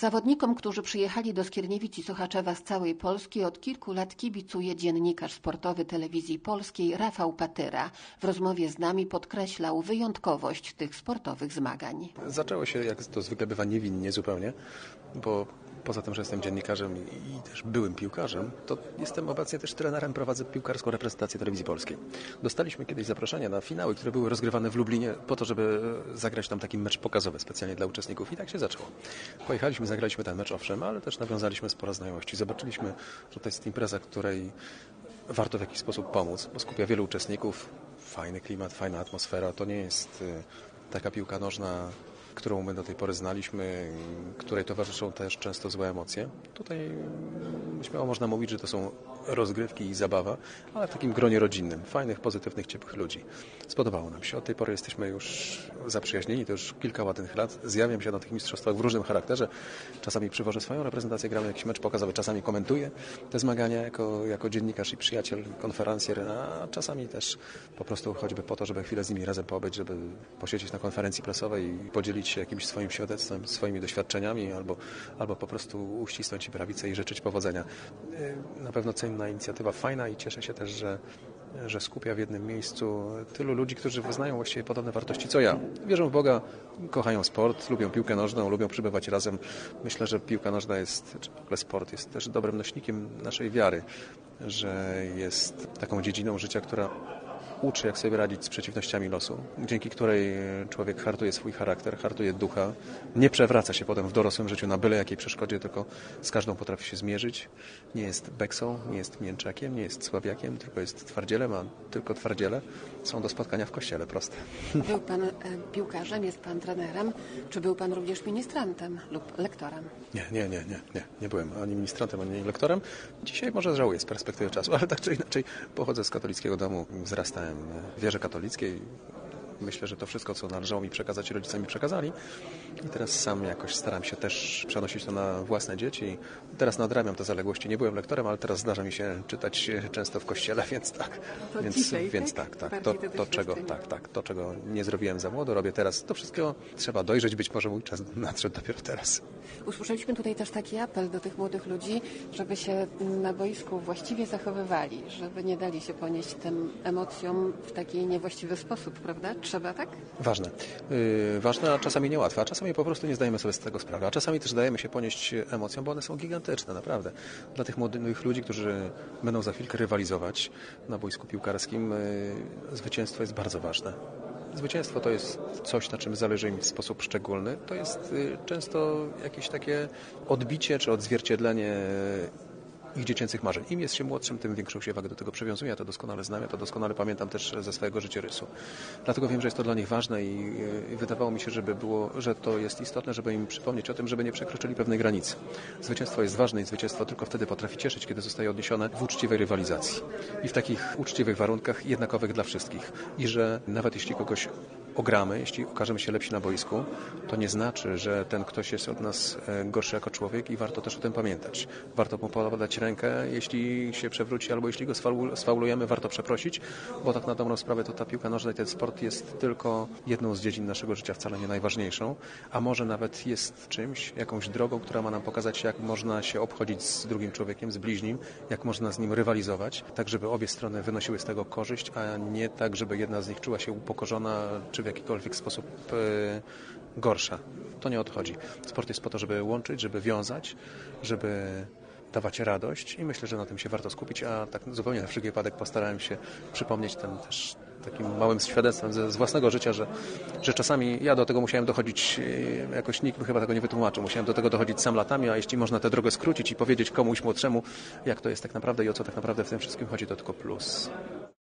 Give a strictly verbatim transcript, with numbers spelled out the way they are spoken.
Zawodnikom, którzy przyjechali do Skierniewic i Sochaczewa z całej Polski, od kilku lat kibicuje dziennikarz sportowy Telewizji Polskiej Rafał Patyra. W rozmowie z nami podkreślał wyjątkowość tych sportowych zmagań. Zaczęło się, jak to zwykle bywa, niewinnie zupełnie, bo poza tym, że jestem dziennikarzem i też byłym piłkarzem, to jestem obecnie też trenerem, prowadzę piłkarską reprezentację Telewizji Polskiej. Dostaliśmy kiedyś zaproszenia na finały, które były rozgrywane w Lublinie po to, żeby zagrać tam taki mecz pokazowy specjalnie dla uczestników i tak się zaczęło. Pojechaliśmy, zagraliśmy ten mecz, owszem, ale też nawiązaliśmy sporo znajomości. Zobaczyliśmy, że to jest impreza, której warto w jakiś sposób pomóc, bo skupia wielu uczestników, fajny klimat, fajna atmosfera. To nie jest taka piłka nożna, którą my do tej pory znaliśmy, której towarzyszą też często złe emocje. Tutaj śmiało można mówić, że to są rozgrywki i zabawa, ale w takim gronie rodzinnym, fajnych, pozytywnych, ciepłych ludzi. Spodobało nam się. Od tej pory jesteśmy już zaprzyjaźnieni, to już kilka ładnych lat. Zjawiam się na tych mistrzostwach w różnym charakterze. Czasami przywożę swoją reprezentację, gramy jakiś mecz pokazowy, czasami komentuję te zmagania jako, jako dziennikarz i przyjaciel, konferencjer, a czasami też po prostu choćby po to, żeby chwilę z nimi razem pobyć, żeby posiedzieć na konferencji prasowej i podzielić się jakimś swoim świadectwem, swoimi doświadczeniami albo, albo po prostu uścisnąć im prawicę i życzyć powodzenia. Na pewno cenna inicjatywa, fajna i cieszę się też, że, że skupia w jednym miejscu tylu ludzi, którzy wyznają właściwie podobne wartości co ja. Wierzą w Boga, kochają sport, lubią piłkę nożną, lubią przybywać razem. Myślę, że piłka nożna jest, czy w ogóle sport jest też dobrym nośnikiem naszej wiary, że jest taką dziedziną życia, która uczy, jak sobie radzić z przeciwnościami losu, dzięki której człowiek hartuje swój charakter, hartuje ducha, nie przewraca się potem w dorosłym życiu na byle jakiej przeszkodzie, tylko z każdą potrafi się zmierzyć. Nie jest beksą, nie jest mięczakiem, nie jest słabiakiem, tylko jest twardzielem, a tylko twardziele są do spotkania w kościele, proste. Był pan e, piłkarzem, jest pan trenerem. Czy był pan również ministrantem lub lektorem? Nie, nie, nie, nie, nie. Nie byłem ani ministrantem, ani lektorem. Dzisiaj może żałuję z perspektywy czasu, ale tak czy inaczej pochodzę z katolickiego domu, wzrastałem w wierze katolickiej. Myślę, że to wszystko, co należało mi przekazać, rodzice mi przekazali. I teraz sam jakoś staram się też przenosić to na własne dzieci. Teraz nadrabiam te zaległości. Nie byłem lektorem, ale teraz zdarza mi się czytać często w kościele, więc tak. To więc dzisiaj, więc tak, tak, tak. To, to, czego, tak, tak. To, czego nie zrobiłem za młodo, robię teraz. To wszystko trzeba dojrzeć. Być może mój czas nadszedł dopiero teraz. Usłyszeliśmy tutaj też taki apel do tych młodych ludzi, żeby się na boisku właściwie zachowywali, żeby nie dali się ponieść tym emocjom w taki niewłaściwy sposób, prawda? Trzeba tak? Ważne. Yy, ważne, a czasami niełatwe, a czasami po prostu nie zdajemy sobie z tego sprawy, a czasami też dajemy się ponieść emocjom, bo one są gigantyczne, naprawdę. Dla tych młodych ludzi, którzy będą za chwilkę rywalizować na boisku piłkarskim, yy, zwycięstwo jest bardzo ważne. Zwycięstwo to jest coś, na czym zależy im w sposób szczególny. To jest yy, często jakieś takie odbicie czy odzwierciedlenie ich dziecięcych marzeń. Im jest się młodszym, tym większą się wagę do tego przywiązuje. Ja to doskonale znam, ja to doskonale pamiętam też ze swojego życiorysu. Dlatego wiem, że jest to dla nich ważne i, i wydawało mi się, żeby było, że to jest istotne, żeby im przypomnieć o tym, żeby nie przekroczyli pewnej granicy. Zwycięstwo jest ważne i zwycięstwo tylko wtedy potrafi cieszyć, kiedy zostaje odniesione w uczciwej rywalizacji. I w takich uczciwych warunkach jednakowych dla wszystkich. I że nawet jeśli kogoś ogramy, jeśli okażemy się lepsi na boisku, to nie znaczy, że ten ktoś jest od nas gorszy jako człowiek i warto też o tym pamiętać. Warto mu podać rękę, jeśli się przewróci albo jeśli go sfaulujemy, warto przeprosić, bo tak na dobrą sprawę to ta piłka nożna i ten sport jest tylko jedną z dziedzin naszego życia, wcale nie najważniejszą, a może nawet jest czymś, jakąś drogą, która ma nam pokazać, jak można się obchodzić z drugim człowiekiem, z bliźnim, jak można z nim rywalizować, tak żeby obie strony wynosiły z tego korzyść, a nie tak, żeby jedna z nich czuła się upokorzona, czy w jakikolwiek sposób yy, gorsza. To nie odchodzi. Sport jest po to, żeby łączyć, żeby wiązać, żeby dawać radość i myślę, że na tym się warto skupić, a tak zupełnie na wszelki wypadek postarałem się przypomnieć ten też takim małym świadectwem z, z własnego życia, że, że czasami ja do tego musiałem dochodzić, jakoś nikt by chyba tego nie wytłumaczył, musiałem do tego dochodzić sam latami, a jeśli można tę drogę skrócić i powiedzieć komuś młodszemu, jak to jest tak naprawdę i o co tak naprawdę w tym wszystkim chodzi, to tylko plus.